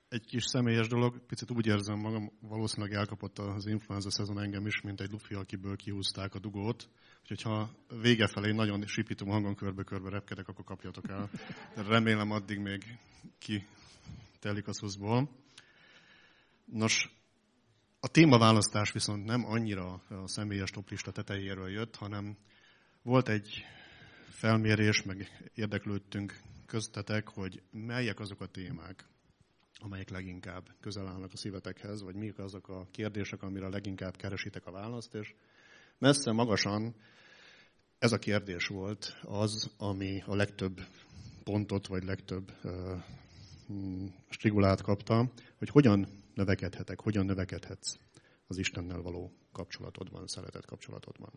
egy kis személyes dolog, picit úgy érzem magam, valószínűleg elkapott az influenza szezon engem is, mint egy lufi, akiből kihúzták a dugót. Úgyhogy ha vége felé nagyon sipító hangon körbe-körbe repkedek, akkor kapjatok el. De remélem addig még kitelik a szuszból. Nos, a témaválasztás viszont nem annyira a személyes toplista tetejéről jött, hanem volt egy felmérés, meg érdeklődtünk köztetek, hogy melyek azok a témák, amelyek leginkább közel állnak a szívetekhez, vagy mik azok a kérdések, amire leginkább keresitek a választ, és messze magasan ez a kérdés volt az, ami a legtöbb pontot, vagy legtöbb strigulát kapta, hogy hogyan növekedhetek, hogyan növekedhetsz az Istennel való kapcsolatodban, szeretett kapcsolatodban.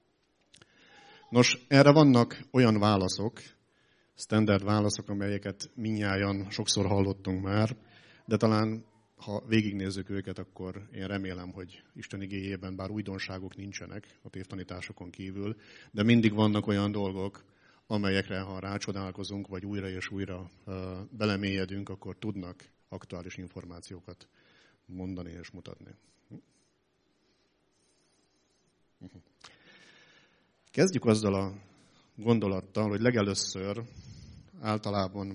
Nos, erre vannak olyan válaszok, standard válaszok, amelyeket mindnyájan sokszor hallottunk már, de talán, ha végignézzük őket, akkor én remélem, hogy Isten igéjében bár újdonságok nincsenek a tévtanításokon kívül, de mindig vannak olyan dolgok, amelyekre, ha rácsodálkozunk, vagy újra és újra belemélyedünk, akkor tudnak aktuális információkat mondani és mutatni. Kezdjük azzal a gondolattal, hogy legelőször általában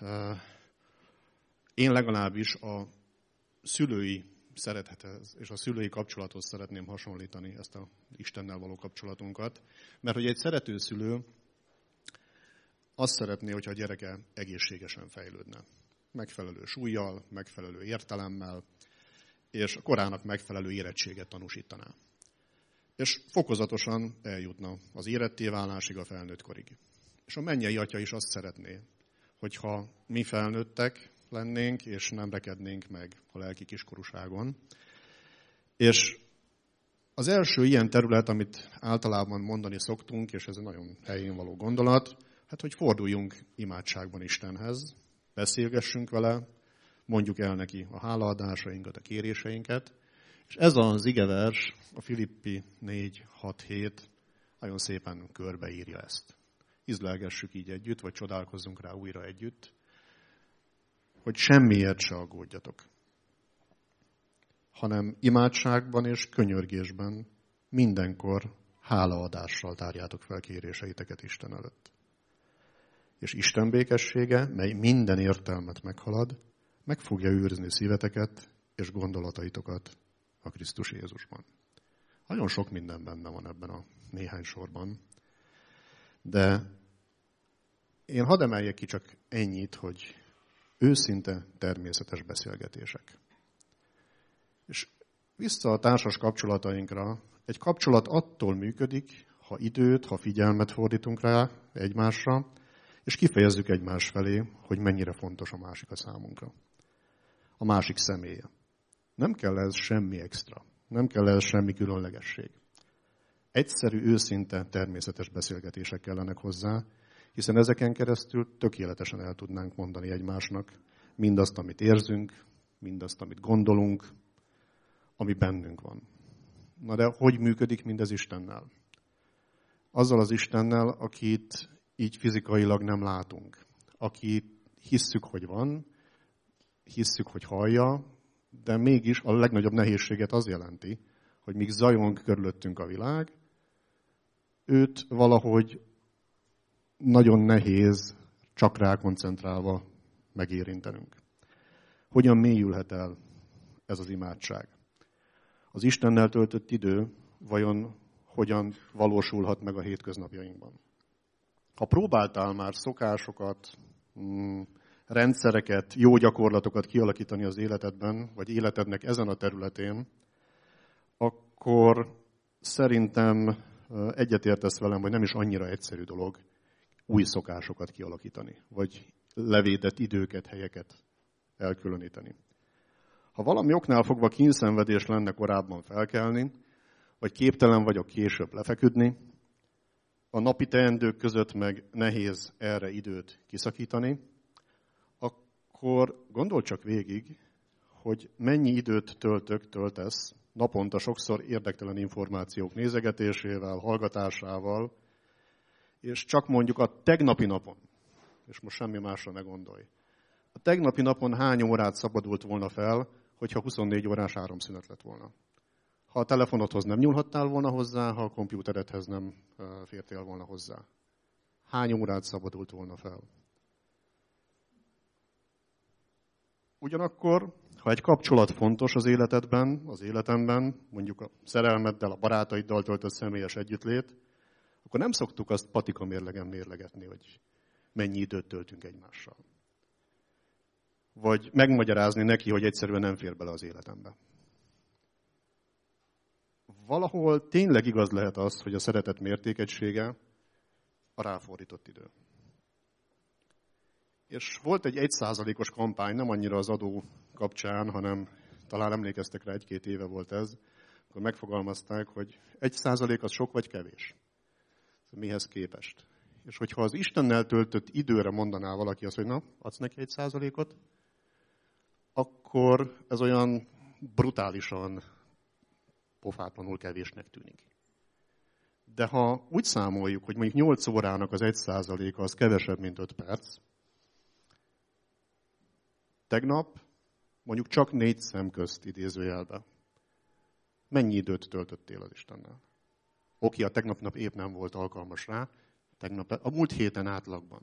én legalábbis a szülői szeretethez és a szülői kapcsolathoz szeretném hasonlítani ezt az Istennel való kapcsolatunkat, mert hogy egy szerető szülő azt szeretné, hogyha a gyereke egészségesen fejlődne. Megfelelő súllyal, megfelelő értelemmel, és a korának megfelelő érettséget tanúsítaná. És fokozatosan eljutna az éretté válásig, a felnőtt korig. És a mennyei atya is azt szeretné, hogyha mi felnőttek lennénk, és nem rekednénk meg a lelki kiskorúságon. És az első ilyen terület, amit általában mondani szoktunk, és ez egy nagyon helyén való gondolat, hát hogy forduljunk imádságban Istenhez, beszélgessünk vele, mondjuk el neki a hálaadásainkat, a kéréseinket, és ez az igevers, a Filippi 4:6-7 nagyon szépen körbeírja ezt. Izlelgessük így együtt, vagy csodálkozzunk rá újra együtt, hogy semmiért se aggódjatok, hanem imádságban és könyörgésben mindenkor hálaadással tárjátok fel kéréseiteket Isten előtt. És Isten békessége, mely minden értelmet meghalad, meg fogja őrizni szíveteket és gondolataitokat a Krisztus Jézusban. Nagyon sok minden benne van ebben a néhány sorban, de én hadd emeljek ki csak ennyit, hogy őszinte, természetes beszélgetések. És vissza a társas kapcsolatainkra, egy kapcsolat attól működik, ha időt, ha figyelmet fordítunk rá egymásra, és kifejezzük egymás felé, hogy mennyire fontos a másik a számunkra. A másik személye. Nem kell ez semmi extra, nem kell ez semmi különlegesség. Egyszerű, őszinte, természetes beszélgetések kellenek hozzá, hiszen ezeken keresztül tökéletesen el tudnánk mondani egymásnak mindazt, amit érzünk, mindazt, amit gondolunk, ami bennünk van. Na de hogy működik mindez Istennel? Azzal az Istennel, akit így fizikailag nem látunk. Akit hisszük, hogy van, hisszük, hogy hallja, de mégis a legnagyobb nehézséget az jelenti, hogy míg zajong körülöttünk a világ, őt valahogy nagyon nehéz csak rá koncentrálva megérintenünk. Hogyan mélyülhet el ez az imádság? Az Istennel töltött idő vajon hogyan valósulhat meg a hétköznapjainkban? Ha próbáltál már szokásokat, rendszereket, jó gyakorlatokat kialakítani az életedben, vagy életednek ezen a területén, akkor szerintem egyetértesz velem, hogy nem is annyira egyszerű dolog új szokásokat kialakítani, vagy levédett időket, helyeket elkülöníteni. Ha valami oknál fogva kínszenvedés lenne korábban felkelni, vagy képtelen vagyok később lefeküdni, a napi teendők között meg nehéz erre időt kiszakítani, akkor gondolj csak végig, hogy mennyi időt töltesz naponta sokszor érdektelen információk nézegetésével, hallgatásával, és csak mondjuk a tegnapi napon, és most semmi másra ne gondolj, a A tegnapi napon hány órát szabadult volna fel, hogyha 24 órás áramszünet lett volna? Ha a telefonodhoz nem nyúlhattál volna hozzá, ha a kompjúteredhez nem fértél volna hozzá. Hány órát szabadult volna fel? Ugyanakkor, ha egy kapcsolat fontos az életedben, az életemben, mondjuk a szerelmeddel, a barátaiddal töltött személyes együttlét, akkor nem szoktuk azt patika mérlegen mérlegetni, hogy mennyi időt töltünk egymással. Vagy megmagyarázni neki, hogy egyszerűen nem fér bele az életembe. Valahol tényleg igaz lehet az, hogy a szeretet mértékegysége a ráfordított idő. És volt egy 1%-os kampány, nem annyira az adó kapcsán, hanem talán emlékeztek rá, 1-2 éve volt ez, akkor megfogalmazták, hogy 1% az sok vagy kevés. Mihez képest. És hogyha az Istennel töltött időre mondaná valaki azt, hogy na, adsz neki 1%-ot, akkor ez olyan brutálisan, pofátlanul kevésnek tűnik. De ha úgy számoljuk, hogy mondjuk 8 órának az 1%-a az kevesebb, mint 5 perc, tegnap mondjuk csak 4 szem közt idézőjelbe. Mennyi időt töltöttél az Istennel? Oké, a tegnap nap épp nem volt alkalmas rá, a múlt héten átlagban.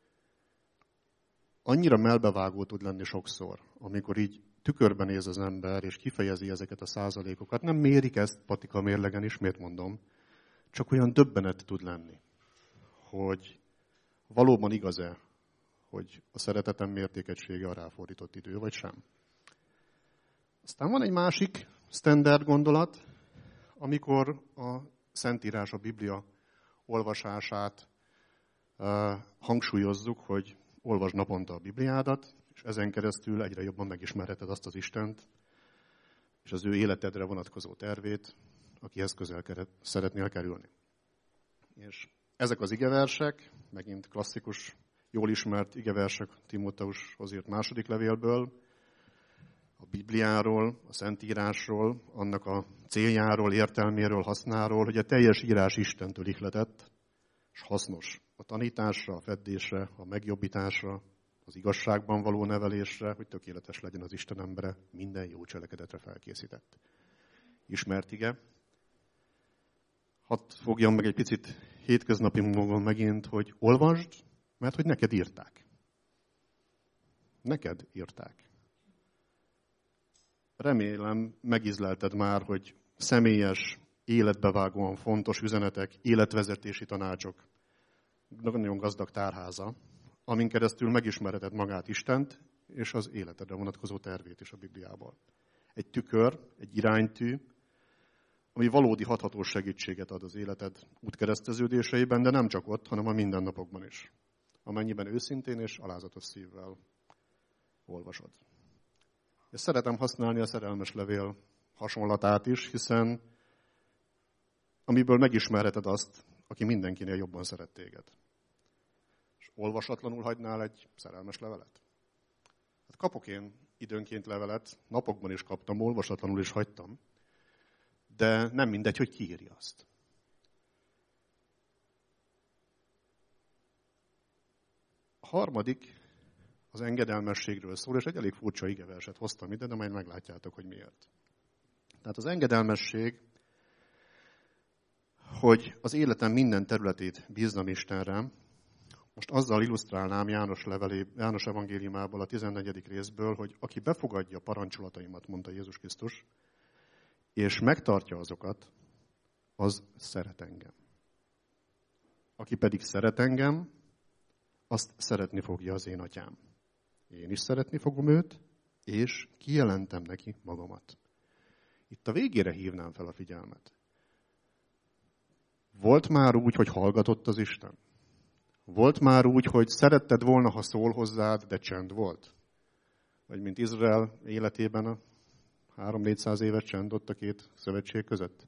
Annyira melbevágó tud lenni sokszor, amikor így tükörben néz az ember, és kifejezi ezeket a százalékokat. Nem mérik ezt patika mérlegen, ismét mondom, csak olyan döbbenet tud lenni, hogy valóban igaz-e, hogy a szeretetem mértékegysége a ráfordított idő, vagy sem. Aztán van egy másik standard gondolat, amikor a Szentírás, a Biblia olvasását hangsúlyozzuk, hogy olvasd naponta a Bibliádat, és ezen keresztül egyre jobban megismerheted azt az Istent, és az ő életedre vonatkozó tervét, akihez közel szeretnél kerülni. És ezek az igeversek, megint klasszikus, jól ismert igeversek Timóteushoz írt második levélből, a Bibliáról, a Szentírásról, annak a céljáról, értelméről, hasznáról, hogy a teljes írás Istentől ihletett, és hasznos a tanításra, a feddésre, a megjobbításra, az igazságban való nevelésre, hogy tökéletes legyen az Isten embere, minden jó cselekedetre felkészített. Ismert ige. Hadd fogjam meg egy picit hétköznapi módon megint, hogy olvasd, mert hogy neked írták. Neked írták. Remélem megízlelted már, hogy személyes, életbevágóan fontos üzenetek, életvezetési tanácsok, nagyon gazdag tárháza, amin keresztül megismerheted magát Istent, és az életedre vonatkozó tervét is a Bibliából. Egy tükör, egy iránytű, ami valódi hathatós segítséget ad az életed útkereszteződéseiben, de nem csak ott, hanem a mindennapokban is. Amennyiben őszintén és alázatos szívvel olvasod. És szeretem használni a szerelmes levél hasonlatát is, hiszen amiből megismerheted azt, aki mindenkinél jobban szeret téged. És olvasatlanul hagynál egy szerelmes levelet? Hát kapok én időnként levelet, napokban is kaptam, olvasatlanul is hagytam, de nem mindegy, hogy ki írja azt. A harmadik az engedelmességről szól, és egy elég furcsa igeverset hoztam ide, de majd meglátjátok, hogy miért. Tehát az engedelmesség, hogy az életem minden területét bízzam Istenre. Most azzal illusztrálnám János evangéliumából a 14. részből, hogy aki befogadja a parancsolataimat, mondta Jézus Krisztus, és megtartja azokat, az szeret engem. Aki pedig szeret engem, azt szeretni fogja az én atyám. Én is szeretni fogom őt, és kijelentem neki magamat. Itt a végére hívnám fel a figyelmet. Volt már úgy, hogy hallgatott az Isten? Volt már úgy, hogy szeretted volna, ha szól hozzád, de csend volt? Vagy mint Izrael életében a 300-400 éves csend ott a két szövetség között?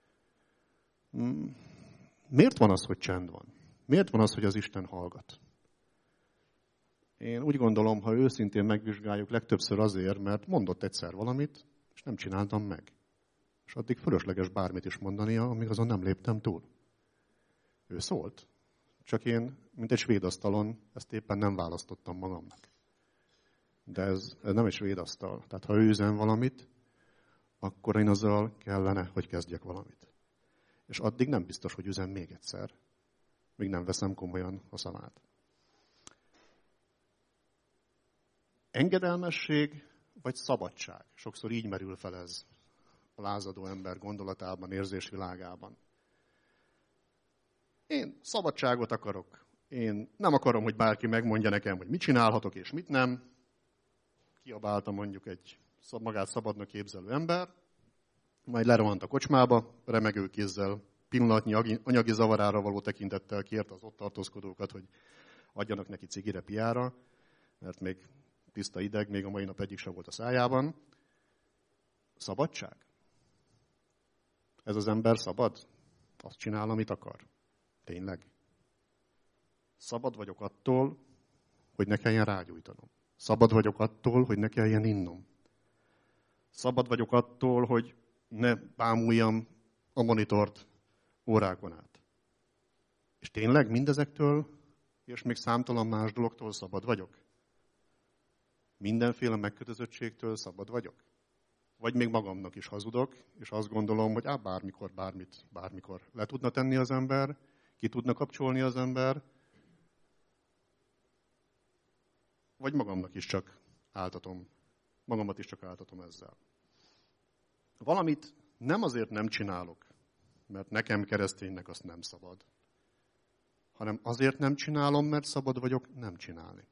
Miért van az, hogy csend van? Miért van az, hogy az Isten hallgat? Én úgy gondolom, ha őszintén megvizsgáljuk, legtöbbször azért, mert mondott egyszer valamit, és nem csináltam meg. És addig fölösleges bármit is mondania, amíg azon nem léptem túl. Ő szólt, csak én, mint egy svéd asztalon, ezt éppen nem választottam magamnak. De ez nem egy svéd asztal. Tehát ha ő üzen valamit, akkor én azzal kellene, hogy kezdjek valamit. És addig nem biztos, hogy üzen még egyszer. Még nem veszem komolyan a szavát. Engedelmesség vagy szabadság? Sokszor így merül fel ez a lázadó ember gondolatában, érzésvilágában. Én szabadságot akarok. Én nem akarom, hogy bárki megmondja nekem, hogy mit csinálhatok és mit nem. Kiabálta mondjuk egy magát szabadnak képzelő ember, majd lerohant a kocsmába, remegő kézzel, pillanatnyi anyagi zavarára való tekintettel kérte az ott tartózkodókat, hogy adjanak neki cigire, piára, mert még tiszta ideg, még a mai nap egyik sem volt a szájában. Szabadság? Ez az ember szabad? Azt csinál, amit akar? Tényleg? Szabad vagyok attól, hogy ne kelljen rágyújtanom. Szabad vagyok attól, hogy ne kelljen innom. Szabad vagyok attól, hogy ne bámuljam a monitort órákon át. És tényleg mindezektől, és még számtalan más dologtól szabad vagyok? Mindenféle megkötözöttségtől szabad vagyok? Vagy még magamnak is hazudok, és azt gondolom, hogy bármikor le tudna tenni az ember, ki tudna kapcsolni az ember, vagy magamat is csak áltatom ezzel. Valamit nem azért nem csinálok, mert nekem kereszténynek azt nem szabad, hanem azért nem csinálom, mert szabad vagyok nem csinálni.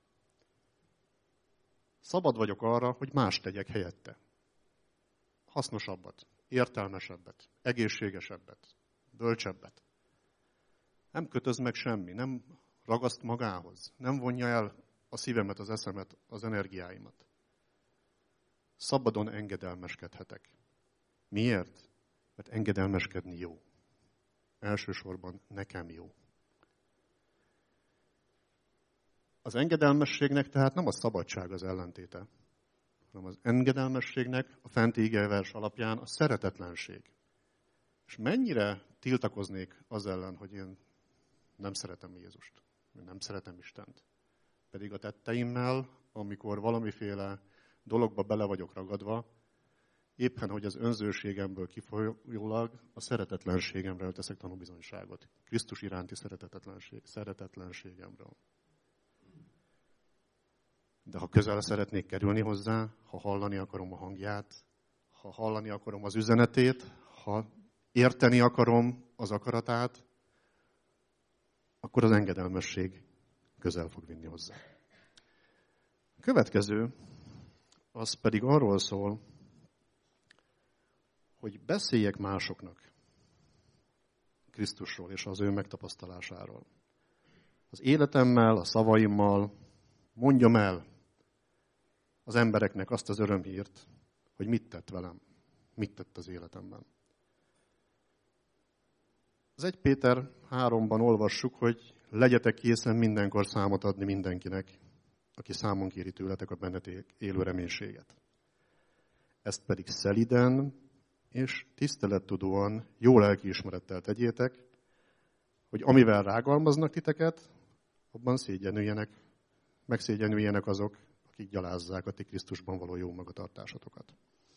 Szabad vagyok arra, hogy más tegyek helyette. Hasznosabbat, értelmesebbet, egészségesebbet, bölcsebbet. Nem kötöz meg semmi, nem ragaszt magához, nem vonja el a szívemet, az eszemet, az energiáimat. Szabadon engedelmeskedhetek. Miért? Mert engedelmeskedni jó. Elsősorban nekem jó. Az engedelmességnek tehát nem a szabadság az ellentéte, hanem az engedelmességnek a fenti igevers alapján a szeretetlenség. És mennyire tiltakoznék az ellen, hogy én nem szeretem Jézust, nem szeretem Istent. Pedig a tetteimmel, amikor valamiféle dologba bele vagyok ragadva, éppen, hogy az önzőségemből kifolyólag a szeretetlenségemről teszek tanúbizonyságot. Krisztus iránti szeretetlenségemről. De ha közel szeretnék kerülni hozzá, ha hallani akarom a hangját, ha hallani akarom az üzenetét, ha érteni akarom az akaratát, akkor az engedelmesség közel fog vinni hozzá. A következő, az pedig arról szól, hogy beszéljek másoknak Krisztusról és az ő megtapasztalásáról. Az életemmel, a szavaimmal mondjam el az embereknek azt az örömhírt, hogy mit tett velem, mit tett az életemben. Az 1 Péter 3-ban olvassuk, hogy legyetek készen mindenkor számot adni mindenkinek, aki számon kéri tőletek a bennetek élő reménységet. Ezt pedig szeliden és tisztelettudóan, jó lelkiismerettel tegyétek, hogy amivel rágalmaznak titeket, abban megszégyenüljenek azok, akik gyalázzák a ti Krisztusban való jó magatartásatokat.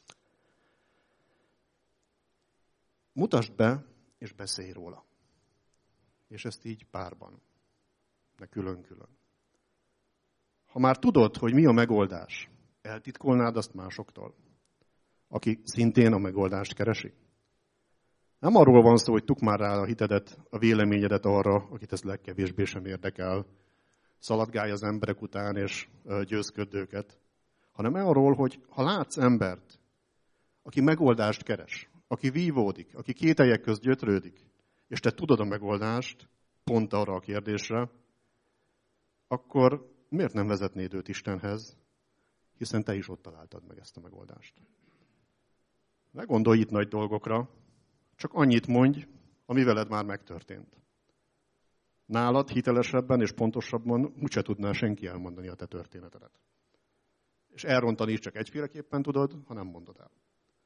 Mutasd be, és beszélj róla. És ezt így párban, de külön-külön. Ha már tudod, hogy mi a megoldás, eltitkolnád azt másoktól, aki szintén a megoldást keresi? Nem arról van szó, hogy tukd már rá a hitedet, a véleményedet arra, akit ez legkevésbé sem érdekel, szaladgálj az emberek után és győzködd őket, hanem arról, hogy ha látsz embert, aki megoldást keres, aki vívódik, aki kételyek közt gyötrődik, és te tudod a megoldást pont arra a kérdésre, akkor miért nem vezetnéd őt Istenhez, hiszen te is ott találtad meg ezt a megoldást. Ne gondolj itt nagy dolgokra, csak annyit mondj, ami veled már megtörtént. Nálad hitelesebben és pontosabban úgyse tudná senki elmondani a te történetedet. És elrontani is csak egyféleképpen tudod, ha nem mondod el.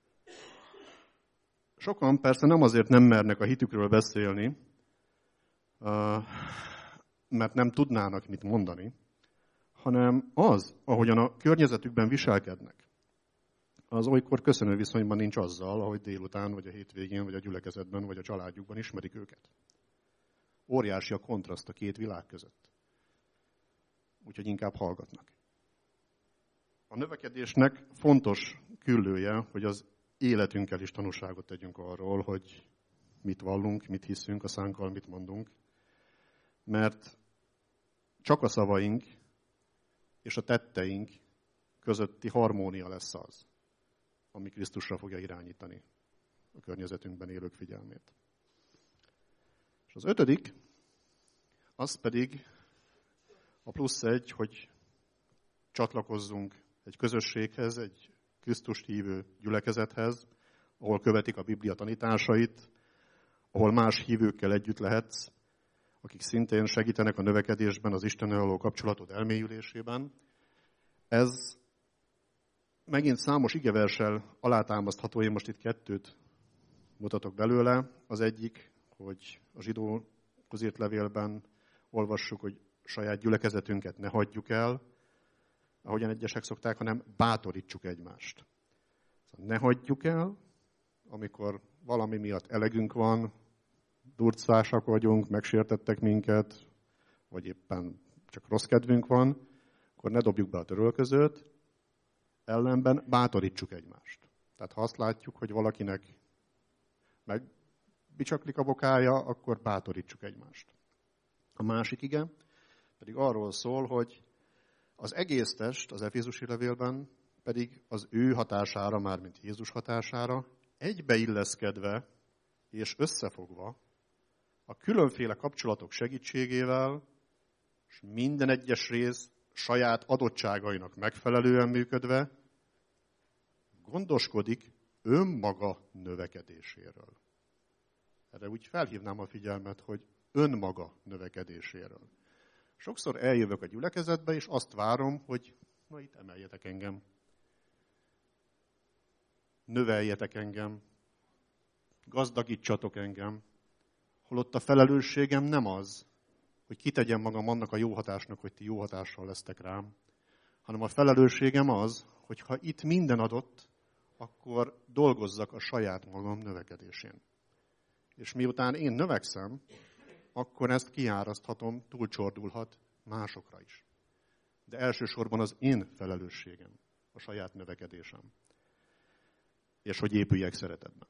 Sokan persze nem azért nem mernek a hitükről beszélni, mert nem tudnának mit mondani, hanem az, ahogyan a környezetükben viselkednek, az olykor köszönő viszonyban nincs azzal, ahogy délután, vagy a hétvégén, vagy a gyülekezetben, vagy a családjukban ismerik őket. Óriási a kontraszt a két világ között. Úgyhogy inkább hallgatnak. A növekedésnek fontos küllője, hogy az életünkkel is tanúságot tegyünk arról, hogy mit vallunk, mit hiszünk, a szánkkal mit mondunk. Mert csak a szavaink és a tetteink közötti harmónia lesz az, ami Krisztusra fogja irányítani a környezetünkben élők figyelmét. És az 5., az pedig a plusz 1, hogy csatlakozzunk egy közösséghez, egy Krisztust hívő gyülekezethez, ahol követik a Biblia tanításait, ahol más hívőkkel együtt lehetsz, akik szintén segítenek a növekedésben, az Istennel való kapcsolatod elmélyülésében. Ez megint számos igeverssel alátámasztható, én most itt 2 mutatok belőle. Az egyik, hogy a zsidókhoz írt levélben olvassuk, hogy saját gyülekezetünket ne hagyjuk el, ahogyan egyesek szokták, hanem bátorítsuk egymást. Szóval ne hagyjuk el, amikor valami miatt elegünk van, durcásak vagyunk, megsértettek minket, vagy éppen csak rossz kedvünk van, akkor ne dobjuk be a törölközőt, ellenben bátorítsuk egymást. Tehát ha azt látjuk, hogy valakinek megbicsaklik a bokája, akkor bátorítsuk egymást. A másik ige pedig arról szól, hogy az egész test az Efézusi levélben pedig az ő hatására, mármint Jézus hatására, egybeilleszkedve és összefogva a különféle kapcsolatok segítségével, és minden egyes rész saját adottságainak megfelelően működve, gondoskodik önmaga növekedéséről. Erre úgy felhívnám a figyelmet, hogy önmaga növekedéséről. Sokszor eljövök a gyülekezetbe, és azt várom, hogy na itt emeljetek engem. Növeljetek engem. Gazdagítsatok engem. Holott a felelősségem nem az, hogy kitegyem magam annak a jó hatásnak, hogy ti jó hatással lesztek rám, hanem a felelősségem az, hogy ha itt minden adott, akkor dolgozzak a saját magam növekedésén. És miután én növekszem, akkor ezt kiáraszthatom, túlcsordulhat másokra is. De elsősorban az én felelősségem, a saját növekedésem. És hogy épüljek szeretetben.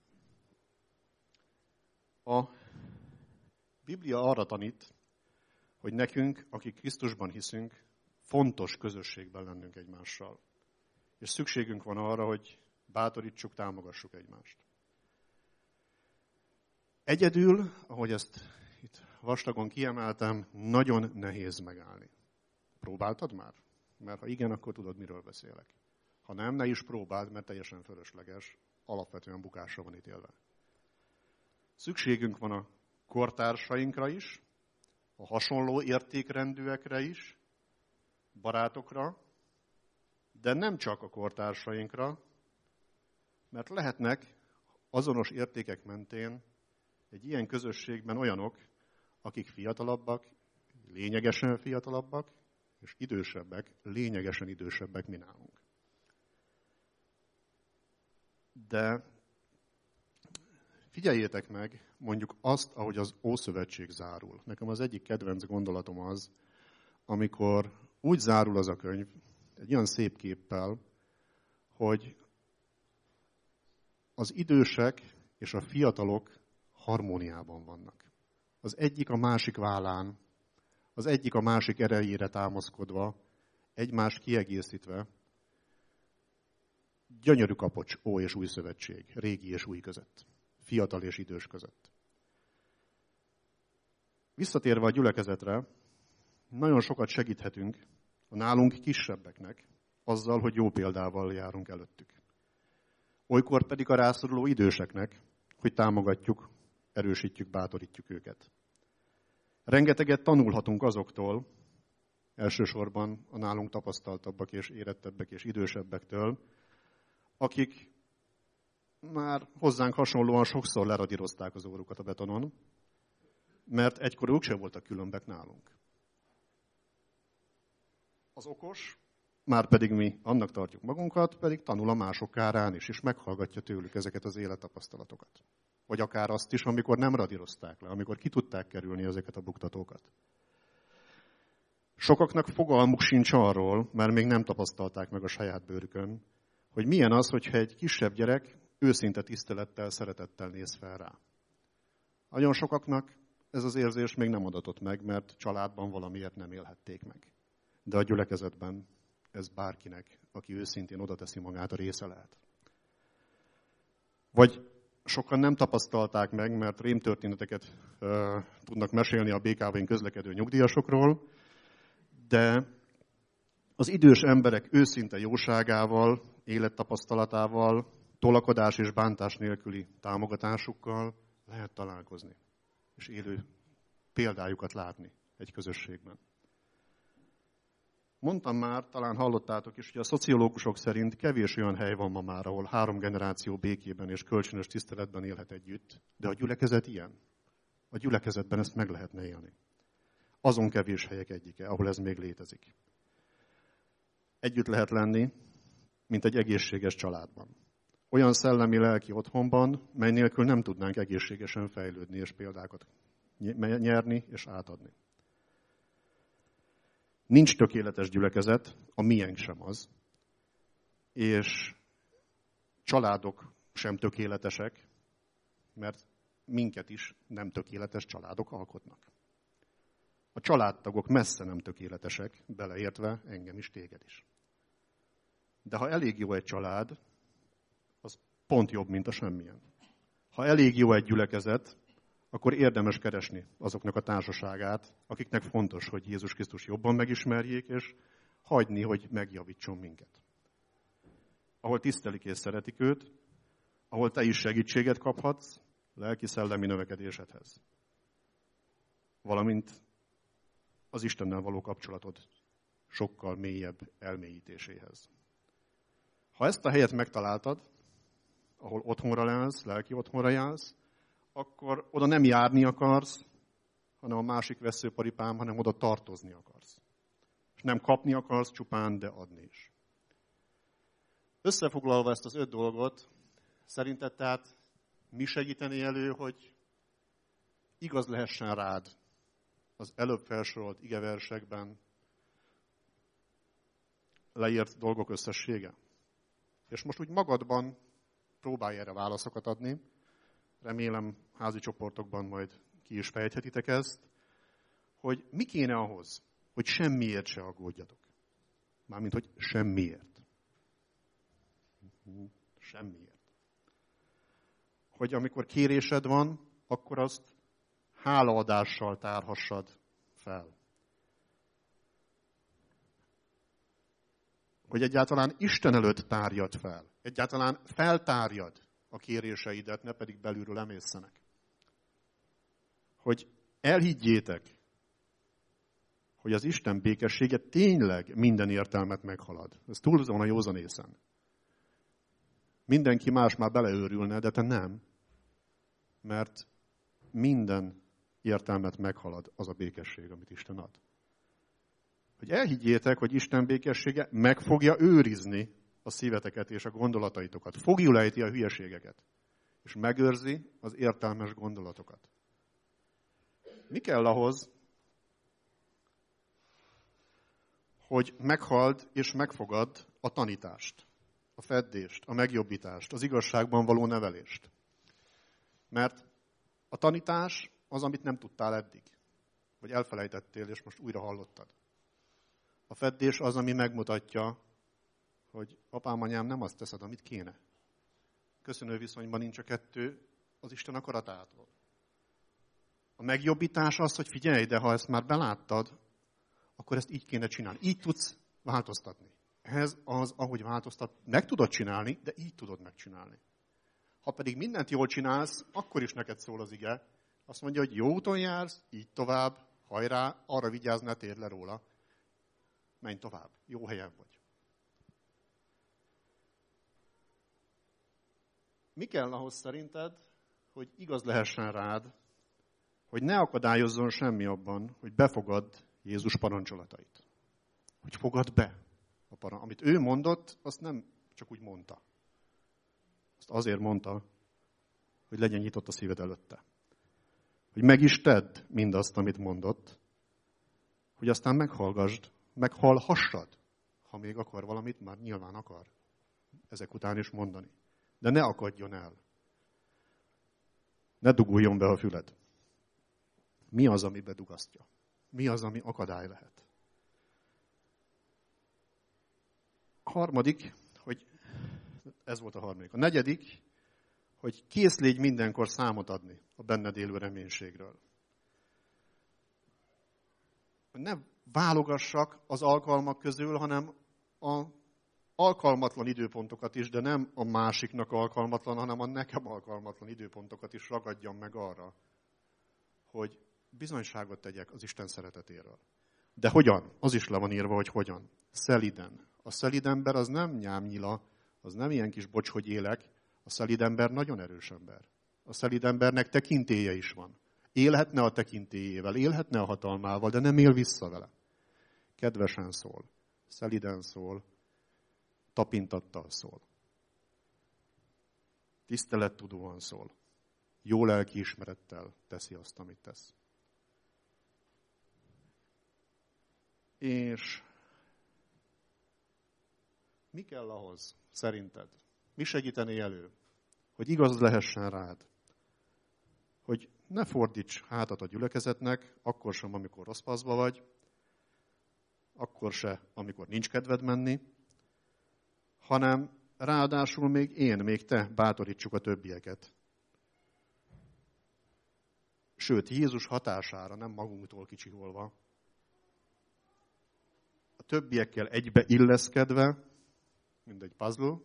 A Biblia arra tanít, hogy nekünk, akik Krisztusban hiszünk, fontos közösségben lennünk egymással. És szükségünk van arra, hogy bátorítsuk, támogassuk egymást. Egyedül, ahogy ezt itt vastagon kiemeltem, nagyon nehéz megállni. Próbáltad már? Mert ha igen, akkor tudod, miről beszélek. Ha nem, ne is próbáld, mert teljesen fölösleges, alapvetően bukásra van ítélve. Szükségünk van a kortársainkra is, a hasonló értékrendűekre is, barátokra, de nem csak a kortársainkra, mert lehetnek azonos értékek mentén egy ilyen közösségben olyanok, akik fiatalabbak, lényegesen fiatalabbak, és idősebbek, lényegesen idősebbek, mint nálunk. De figyeljétek meg mondjuk azt, ahogy az Ószövetség zárul. Nekem az egyik kedvenc gondolatom az, amikor úgy zárul az a könyv, egy olyan szép képpel, hogy az idősek és a fiatalok harmóniában vannak. Az egyik a másik vállán, az egyik a másik erejére támaszkodva, egymást kiegészítve, gyönyörű kapocs, Ó és Új Szövetség, régi és új között, fiatal és idős között. Visszatérve a gyülekezetre, nagyon sokat segíthetünk a nálunk kisebbeknek azzal, hogy jó példával járunk előttük. Olykor pedig a rászoruló időseknek, hogy támogatjuk, erősítjük, bátorítjuk őket. Rengeteget tanulhatunk azoktól, elsősorban a nálunk tapasztaltabbak és érettebbek és idősebbektől, akik már hozzánk hasonlóan sokszor leradírozták az órukat a betonon, mert egykor ők sem voltak különbek nálunk. Az okos, már pedig mi annak tartjuk magunkat, pedig tanul a mások kárán is, és meghallgatja tőlük ezeket az élettapasztalatokat. Vagy akár azt is, amikor nem radírozták le, amikor ki tudták kerülni ezeket a buktatókat. Sokaknak fogalmuk sincs arról, mert még nem tapasztalták meg a saját bőrükön, hogy milyen az, hogyha egy kisebb gyerek őszinte tisztelettel, szeretettel néz fel rá. Nagyon sokaknak ez az érzés még nem adatott meg, mert családban valamiért nem élhették meg. De a gyülekezetben ez bárkinek, aki őszintén oda teszi magát, a része lehet. Vagy sokan nem tapasztalták meg, mert rémtörténeteket tudnak mesélni a BKV-n közlekedő nyugdíjasokról, de az idős emberek őszinte jóságával, élettapasztalatával, tolakodás és bántás nélküli támogatásukkal lehet találkozni, és élő példájukat látni egy közösségben. Mondtam már, talán hallottátok is, hogy a szociológusok szerint kevés olyan hely van ma már, ahol 3 generáció békében és kölcsönös tiszteletben élhet együtt, de a gyülekezet ilyen. A gyülekezetben ezt meg lehetne élni. Azon kevés helyek egyike, ahol ez még létezik. Együtt lehet lenni, mint egy egészséges családban. Olyan szellemi-lelki otthonban, mely nélkül nem tudnánk egészségesen fejlődni és példákat nyerni és átadni. Nincs tökéletes gyülekezet, a miénk sem az, és családok sem tökéletesek, mert minket is nem tökéletes családok alkotnak. A családtagok messze nem tökéletesek, beleértve engem is, téged is. De ha elég jó egy család, az pont jobb, mint a semmilyen. Ha elég jó egy gyülekezet, akkor érdemes keresni azoknak a társaságát, akiknek fontos, hogy Jézus Krisztus jobban megismerjék, és hagyni, hogy megjavítson minket. Ahol tisztelik és szeretik őt, ahol te is segítséget kaphatsz lelki-szellemi növekedésedhez. Valamint az Istennel való kapcsolatod sokkal mélyebb elmélyítéséhez. Ha ezt a helyet megtaláltad, ahol otthonra jársz, lelki otthonra jársz, akkor oda nem járni akarsz, hanem a másik veszőparipám, hanem oda tartozni akarsz. És nem kapni akarsz csupán, de adni is. Összefoglalva ezt az 5 dolgot, szerinted tehát mi segíteni elő, hogy igaz lehessen rád az előbb felsorolt igeversekben leírt dolgok összessége? És most úgy magadban próbálj erre válaszokat adni. Remélem házi csoportokban majd ki is fejthetitek ezt, hogy mi kéne ahhoz, hogy semmiért se aggódjatok. Mármint, hogy semmiért. Semmiért. Hogy amikor kérésed van, akkor azt hálaadással tárhassad fel. Hogy egyáltalán Isten előtt tárjad fel. Egyáltalán feltárjad a kéréseidet, ne pedig belülről emészenek. Hogy elhiggyétek, hogy az Isten békessége tényleg minden értelmet meghalad. Ez túlzóan a józanészen. Mindenki más már beleőrülne, de te nem. Mert minden értelmet meghalad az a békesség, amit Isten ad. Hogy elhiggyétek, hogy Isten békessége meg fogja őrizni a szíveteket és a gondolataitokat. Fogjul ejti a hülyeségeket. És megőrzi az értelmes gondolatokat. Mi kell ahhoz, hogy meghald és megfogad a tanítást, a feddést, a megjobbítást, az igazságban való nevelést? Mert a tanítás az, amit nem tudtál eddig, vagy elfelejtettél, és most újra hallottad. A feddés az, ami megmutatja, hogy apám, anyám, nem azt teszed, amit kéne. Köszönő viszonyban nincs a kettő az Isten akaratától. A megjobbítás az, hogy figyelj, de ha ezt már beláttad, akkor ezt így kéne csinálni. Így tudsz változtatni. Ez az, ahogy változtat, meg tudod csinálni, de így tudod megcsinálni. Ha pedig mindent jól csinálsz, akkor is neked szól az ige. Azt mondja, hogy jó úton jársz, így tovább, hajrá, arra vigyázz, ne térd le róla. Menj tovább, jó helyen vagy. Mi kell ahhoz szerinted, hogy igaz lehessen rád, hogy ne akadályozzon semmi abban, hogy befogadd Jézus parancsolatait? hogy fogad be. Amit ő mondott, azt nem csak úgy mondta. Azt azért mondta, hogy legyen nyitott a szíved előtte. Hogy meg is tedd mindazt, amit mondott, hogy aztán meghallgassd, meghallhassad, ha még akar valamit, már nyilván akar ezek után is mondani. De ne akadjon el. Ne duguljon be a füled. Mi az, ami bedugasztja? Mi az, ami akadály lehet? A harmadik, hogy ez volt a harmadik. A negyedik, hogy kész légy mindenkor számot adni a benned élő reménységről. Ne válogassak az alkalmak közül, hanem az alkalmatlan időpontokat is, de nem a másiknak alkalmatlan, hanem a nekem alkalmatlan időpontokat is ragadjam meg arra, hogy bizonyságot tegyek az Isten szeretetéről. De hogyan? Az is le van írva, hogy hogyan. Szeliden. A szelíd ember az nem nyámnyila, az nem ilyen kis bocs, hogy élek. A szelíd ember nagyon erős ember. A szelíd embernek tekintélye is van. Élhetne a tekintélyével, élhetne a hatalmával, de nem él vissza vele. Kedvesen szól, szeliden szól, tapintattal szól. Tisztelettudóan szól. Jó lelkiismerettel teszi azt, amit tesz. És mi kell ahhoz, szerinted? Mi segítené elő, hogy igaz lehessen rád? Hogy ne fordíts hátat a gyülekezetnek, akkor sem, amikor rossz paszba vagy, akkor se, amikor nincs kedved menni, hanem ráadásul még te bátorítsuk a többieket. Sőt, Jézus hatására, nem magunktól kicsiholva, a többiekkel egybe illeszkedve, mint egy puzzle,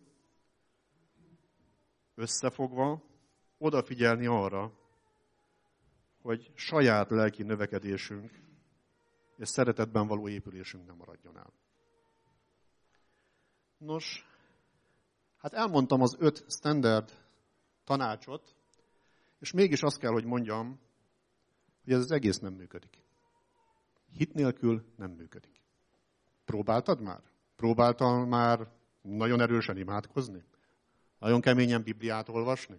összefogva, odafigyelni arra, hogy saját lelki növekedésünk és szeretetben való épülésünk nem maradjon el. Nos, hát elmondtam az 5 standard tanácsot, és mégis azt kell, hogy mondjam, hogy ez az egész nem működik. Hit nélkül nem működik. Próbáltad már? Próbáltál már nagyon erősen imádkozni? Nagyon keményen Bibliát olvasni?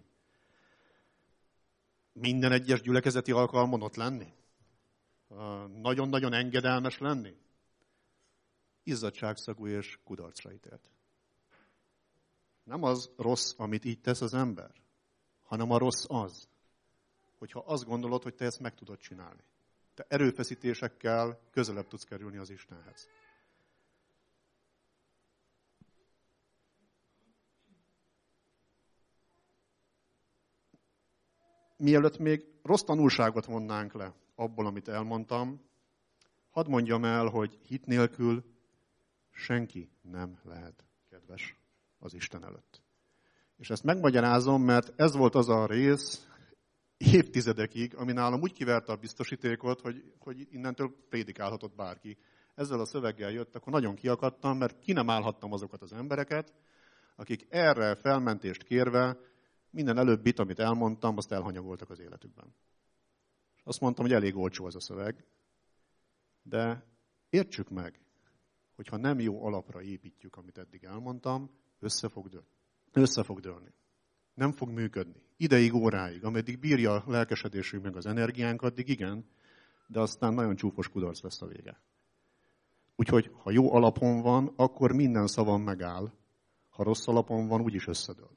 Minden egyes gyülekezeti alkalmon ott lenni? Nagyon-nagyon engedelmes lenni? Izzadságszagú és kudarcra ítélt. Nem az rossz, amit így tesz az ember, hanem a rossz az, hogyha azt gondolod, hogy te ezt meg tudod csinálni. Te erőfeszítésekkel közelebb tudsz kerülni az Istenhez. Mielőtt még rossz tanulságot vonnánk le abból, amit elmondtam, hadd mondjam el, hogy hit nélkül senki nem lehet kedves az Isten előtt. És ezt megmagyarázom, mert ez volt az a rész évtizedekig, ami nálam úgy kiverte a biztosítékot, hogy innentől prédikálhatott bárki. Ezzel a szöveggel jött, akkor nagyon kiakadtam, mert ki nem állhattam azokat az embereket, akik erre felmentést kérve minden előbbit, amit elmondtam, azt elhanyagoltak az életükben. És azt mondtam, hogy elég olcsó az a szöveg, de értsük meg, hogyha nem jó alapra építjük, amit eddig elmondtam, össze fog dőlni. Nem fog működni. Ideig, óráig, ameddig bírja a lelkesedésünk meg az energiánk, addig igen, de aztán nagyon csúfos kudarc lesz a vége. Úgyhogy, ha jó alapon van, akkor minden szavam megáll. Ha rossz alapon van, úgyis összedől.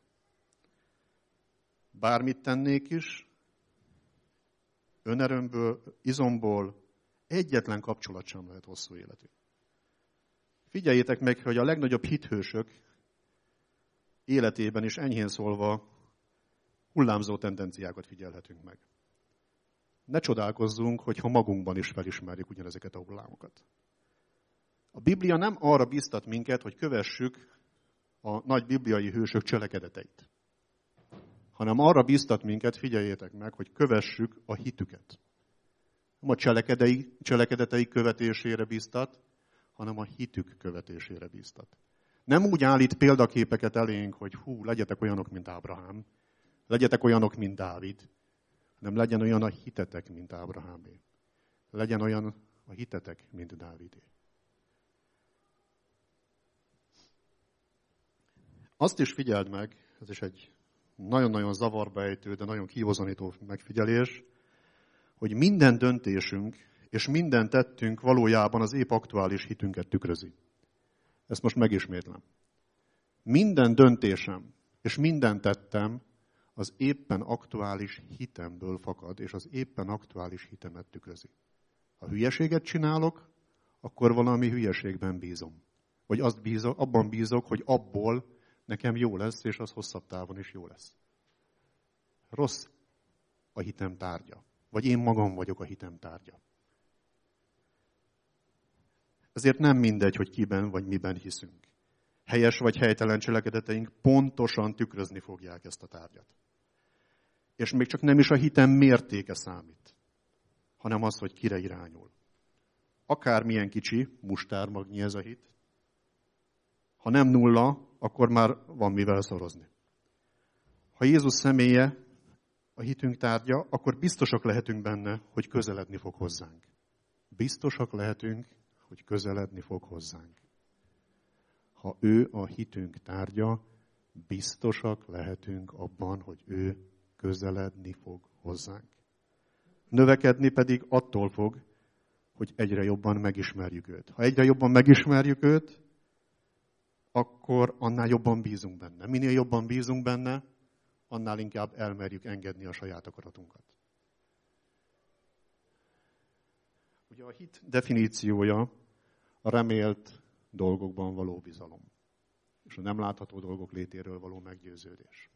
Bármit tennék is, önerőmből, izomból egyetlen kapcsolat sem lehet hosszú életű. Figyeljétek meg, hogy a legnagyobb hithősök életében is enyhén szólva hullámzó tendenciákat figyelhetünk meg. Ne csodálkozzunk, hogyha magunkban is felismerjük ugyanezeket a hullámokat. A Biblia nem arra biztat minket, hogy kövessük a nagy bibliai hősök cselekedeteit, hanem arra biztat minket, figyeljétek meg, hogy kövessük a hitüket. Nem a cselekedetei követésére biztat, hanem a hitük követésére biztat. Nem úgy állít példaképeket elénk, hogy legyetek olyanok, mint Ábrahám, legyetek olyanok, mint Dávid, hanem legyen olyan a hitetek, mint Ábrahámé. Legyen olyan a hitetek, mint Dávidé. Azt is figyeld meg, ez is egy nagyon-nagyon zavarba ejtő, de nagyon kihozanító megfigyelés, hogy minden döntésünk és minden tettünk valójában az épp aktuális hitünket tükrözi. Ezt most megismétlem. Minden döntésem és minden tettem az éppen aktuális hitemből fakad, és az éppen aktuális hitemet tükrözi. Ha hülyeséget csinálok, akkor valami hülyeségben bízom. Vagy abban bízok, hogy abból nekem jó lesz, és az hosszabb távon is jó lesz. Rossz a hitem tárgya. Vagy én magam vagyok a hitem tárgya. Ezért nem mindegy, hogy kiben vagy miben hiszünk. Helyes vagy helytelen cselekedeteink pontosan tükrözni fogják ezt a tárgyat. És még csak nem is a hitem mértéke számít, hanem az, hogy kire irányul. Akármilyen kicsi, mustármagnyi ez a hit, ha nem nulla, akkor már van mivel szorozni. Ha Jézus személye a hitünk tárgya, akkor biztosak lehetünk benne, hogy közeledni fog hozzánk. Biztosak lehetünk, hogy közeledni fog hozzánk. Ha ő a hitünk tárgya, biztosak lehetünk abban, hogy ő közeledni fog hozzánk. Növekedni pedig attól fog, hogy egyre jobban megismerjük őt. Ha egyre jobban megismerjük őt, akkor annál jobban bízunk benne. Minél jobban bízunk benne, annál inkább elmerjük engedni a saját akaratunkat. Ugye a hit definíciója a remélt dolgokban való bizalom, és a nem látható dolgok létéről való meggyőződés.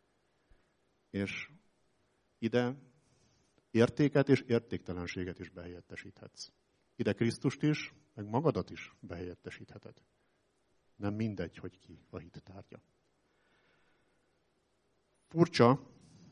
És ide értéket és értéktelenséget is behelyettesíthetsz. Ide Krisztust is, meg magadat is behelyettesítheted. Nem mindegy, hogy ki a hit tárgya. Furcsa,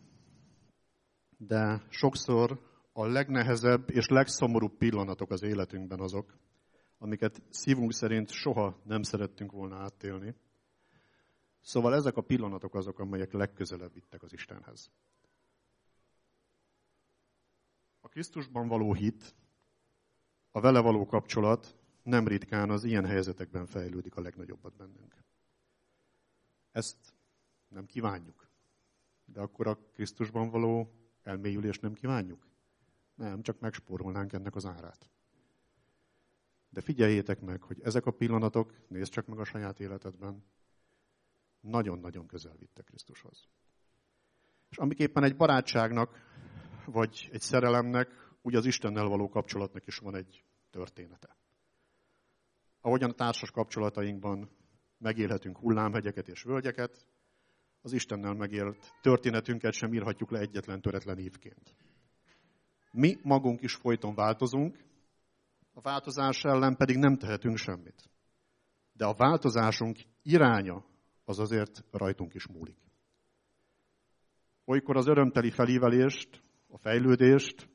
de sokszor a legnehezebb és legszomorúbb pillanatok az életünkben azok, amiket szívunk szerint soha nem szerettünk volna átélni. Szóval ezek a pillanatok azok, amelyek legközelebb vittek az Istenhez. A Krisztusban való hit, a vele való kapcsolat nem ritkán az ilyen helyzetekben fejlődik a legnagyobbat bennünk. Ezt nem kívánjuk. De akkor a Krisztusban való elmélyülést nem kívánjuk? Nem, csak megspórolnánk ennek az árát. De figyeljétek meg, hogy ezek a pillanatok, nézd csak meg a saját életedben, nagyon-nagyon közel vittek Krisztushoz. És amiképpen egy barátságnak, vagy egy szerelemnek, úgy az Istennel való kapcsolatnak is van egy története. Ahogyan a társas kapcsolatainkban megélhetünk hullámhegyeket és völgyeket, az Istennel megélt történetünket sem írhatjuk le egyetlen töretlen ívként. Mi magunk is folyton változunk, a változás ellen pedig nem tehetünk semmit. De a változásunk iránya az azért rajtunk is múlik. Olykor az örömteli felívelést, a fejlődést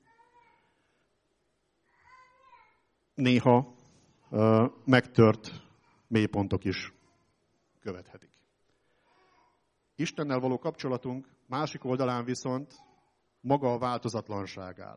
néha megtört mélypontok is követhetik. Istennel való kapcsolatunk másik oldalán viszont maga a változatlanság áll.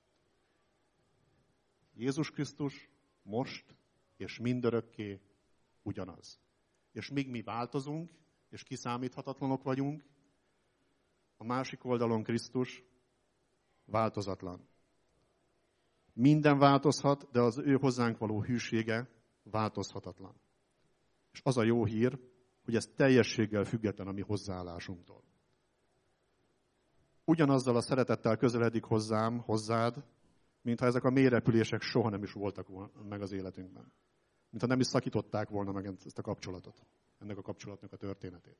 Jézus Krisztus most és mindörökké ugyanaz. És míg mi változunk, és kiszámíthatatlanok vagyunk, a másik oldalon Krisztus változatlan. Minden változhat, de az ő hozzánk való hűsége változhatatlan. És az a jó hír, hogy ez teljességgel független a mi hozzáállásunktól. Ugyanazzal a szeretettel közeledik hozzád, mintha ezek a mélyrepülések soha nem is voltak meg az életünkben. Mintha nem is szakították volna meg ezt a kapcsolatot, ennek a kapcsolatnak a történetét.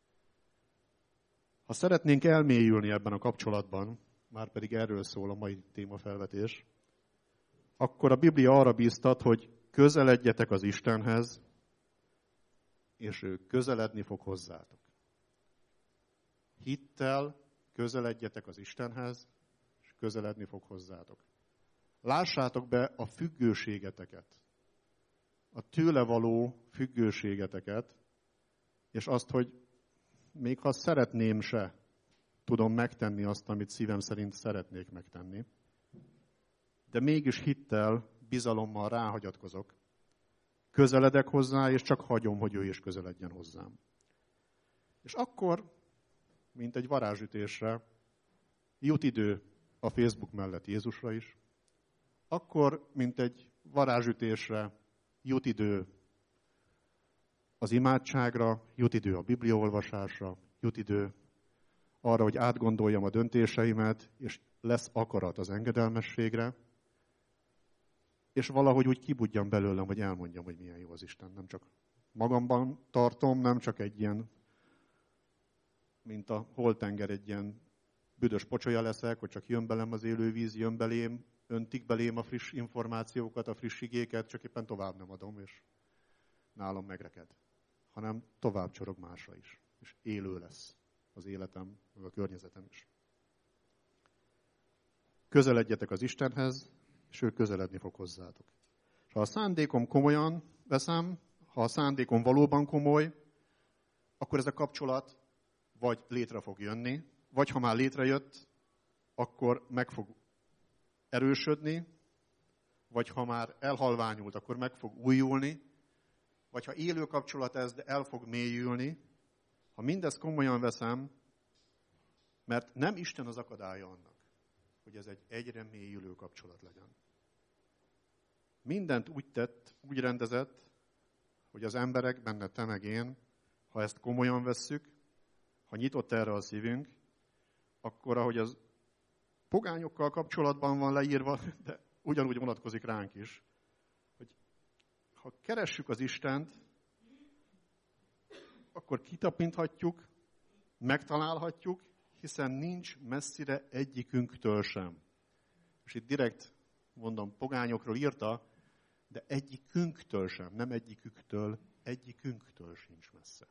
Ha szeretnénk elmélyülni ebben a kapcsolatban, már pedig erről szól a mai témafelvetés, akkor a Biblia arra bíztat, hogy közeledjetek az Istenhez, és ő közeledni fog hozzátok. Hittel közeledjetek az Istenhez, és közeledni fog hozzátok. Lássátok be a függőségeteket, a tőle való függőségeteket, és azt, hogy még ha szeretném se, tudom megtenni azt, amit szívem szerint szeretnék megtenni, de mégis hittel, bizalommal ráhagyatkozok, közeledek hozzá, és csak hagyom, hogy ő is közeledjen hozzám. És akkor, mint egy varázsütésre, jut idő a Facebook mellett Jézusra is, akkor, mint egy varázsütésre, jut idő az imádságra, jut idő a bibliaolvasásra, jut idő arra, hogy átgondoljam a döntéseimet, és lesz akarat az engedelmességre, és valahogy úgy kibudjam belőlem, hogy elmondjam, hogy milyen jó az Isten. Nem csak magamban tartom, nem csak egy ilyen, mint a holtenger, egy ilyen büdös pocsolya leszek, hogy csak jön belem az élő víz, jön belém, öntik belém a friss információkat, a friss igéket, csak éppen tovább nem adom, és nálam megreked. Hanem tovább csorog másra is. És élő lesz az életem, meg a környezetem is. Közeledjetek az Istenhez, és ő közeledni fog hozzátok. És ha a szándékom komolyan veszem, ha a szándékom valóban komoly, akkor ez a kapcsolat vagy létre fog jönni, vagy ha már létrejött, akkor meg fog erősödni, vagy ha már elhalványult, akkor meg fog újulni, vagy ha élő kapcsolat ez, de el fog mélyülni. Ha mindezt komolyan veszem, mert nem Isten az akadálya annak, hogy ez egy egyre mélyülő kapcsolat legyen. Mindent úgy tett, úgy rendezett, hogy az emberek, benne te meg én, ha ezt komolyan vesszük, ha nyitott erre a szívünk, akkor ahogy az pogányokkal kapcsolatban van leírva, de ugyanúgy vonatkozik ránk is, hogy ha keressük az Istent, akkor kitapinthatjuk, megtalálhatjuk, hiszen nincs messzire egyikünktől sem. És itt direkt, mondom, pogányokról írta, de egyikünktől sem, nem egyiküktől, egyikünktől sincs messze.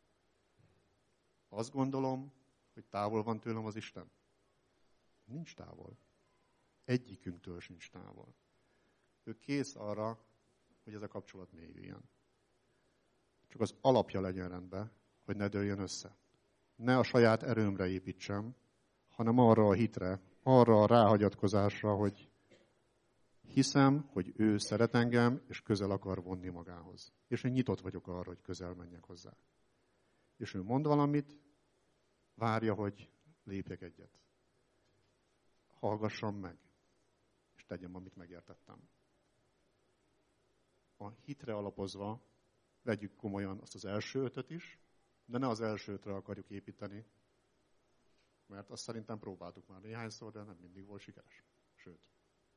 Azt gondolom, hogy távol van tőlem az Isten. Nincs távol. Egyikünktől sincs távol. Ő kész arra, hogy ez a kapcsolat mélyüljön. Csak az alapja legyen rendben, hogy ne dőljön össze. Ne a saját erőmre építsem, hanem arra a hitre, arra a ráhagyatkozásra, hogy hiszem, hogy ő szeret engem, és közel akar vonni magához. És én nyitott vagyok arra, hogy közel menjek hozzá. És ő mond valamit, várja, hogy lépjek egyet. Hallgassam meg, és tegyem, amit megértettem. A hitre alapozva vegyük komolyan azt az első ötöt is, de ne az első ötre akarjuk építeni, mert azt szerintem próbáltuk már néhányszor, de nem mindig volt sikeres. Sőt.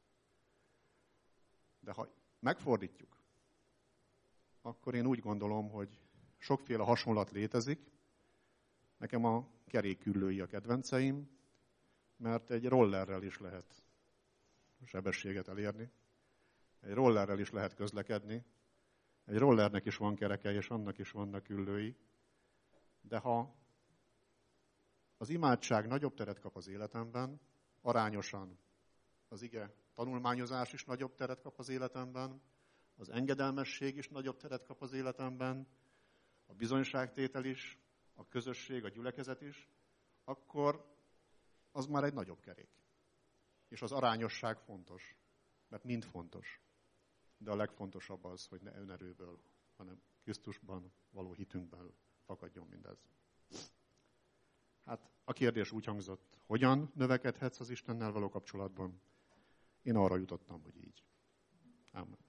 De ha megfordítjuk, akkor én úgy gondolom, hogy sokféle hasonlat létezik. Nekem a keréküllői a kedvenceim, mert egy rollerrel is lehet sebességet elérni. Egy rollerrel is lehet közlekedni. Egy rollernek is van kereke, és annak is vannak üllői. De ha az imádság nagyobb teret kap az életemben, arányosan az ige tanulmányozás is nagyobb teret kap az életemben, az engedelmesség is nagyobb teret kap az életemben, a bizonyságtétel is, a közösség, a gyülekezet is, akkor az már egy nagyobb kerék. És az arányosság fontos, mert mind fontos. De a legfontosabb az, hogy ne önerőből, hanem Krisztusban való hitünkből fakadjon mindez. Hát a kérdés úgy hangzott, hogyan növekedhetsz az Istennel való kapcsolatban? Én arra jutottam, hogy így. Amen.